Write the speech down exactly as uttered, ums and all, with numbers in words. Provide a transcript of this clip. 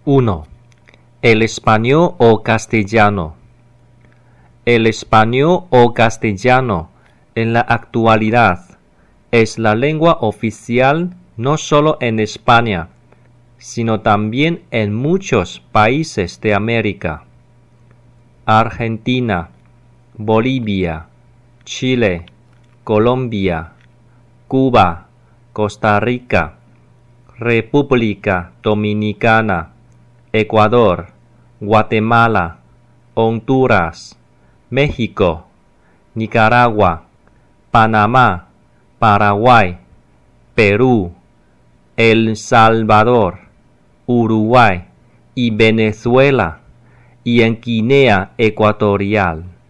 uno. El español o castellano. El español o castellano en la actualidad es la lengua oficial no solo en España, sino también en muchos países de América. Argentina, Bolivia, Chile, Colombia, Cuba, Costa Rica, República Dominicana, Ecuador, Guatemala, Honduras, México, Nicaragua, Panamá, Paraguay, Perú, El Salvador, Uruguay y Venezuela, y en Guinea Ecuatorial.